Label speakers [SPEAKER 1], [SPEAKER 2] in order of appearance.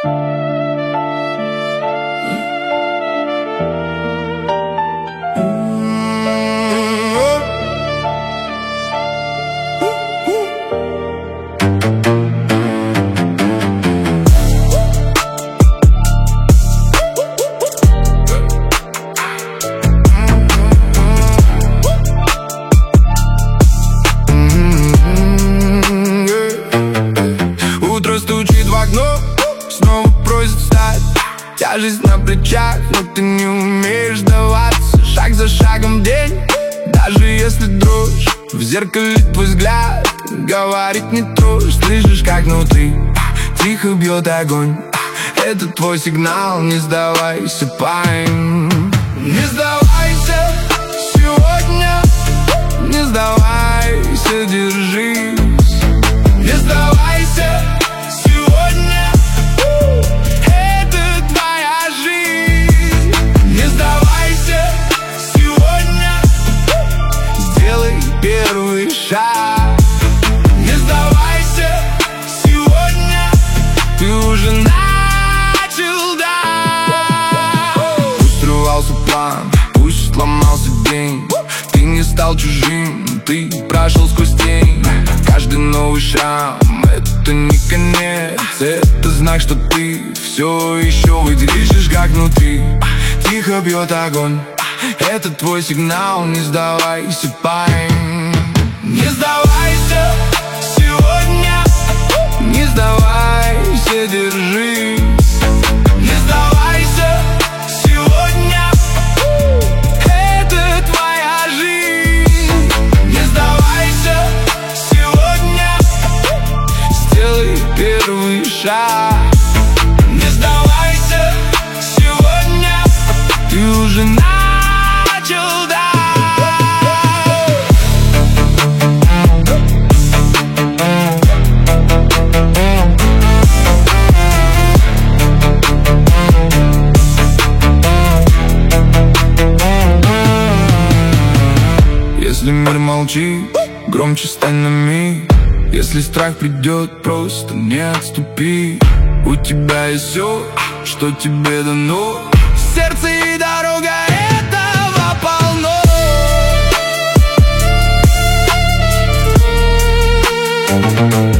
[SPEAKER 1] Утро стучит в окно, снова просит встать. Тяжесть на плечах, но ты не умеешь сдаваться. Шаг за шагом в день, даже если дрожь. В зеркале твой взгляд говорит не трожь. Слышишь, как внутри тихо бьет огонь. Это твой сигнал, не сдавайся, парень. Не сдавайся сегодня, не сдавайся, держись. Не сдавайся сегодня, это твоя жизнь. Не сдавайся сегодня, сделай первый шаг. Не сдавайся сегодня, ты уже начал, да. Пусть срывался план, пусть сломался день, ты не стал чужим, ты прошел сквозь тень. Каждый новый шрам — это не конец, это знак, что ты все еще выдержишь, как внутри тихо бьет огонь. Это твой сигнал, не сдавайся, парень. Не сдавайся сегодня, не сдавайся, держись. Не сдавайся сегодня, это твоя жизнь. Не сдавайся сегодня, сделай первый шаг. Не сдавайся сегодня, ты уже начал, да. Если мир молчит, громче стань на миг. Если страх придет, просто не отступи. У тебя есть все, что тебе дано. Сердце и дорога этого полно.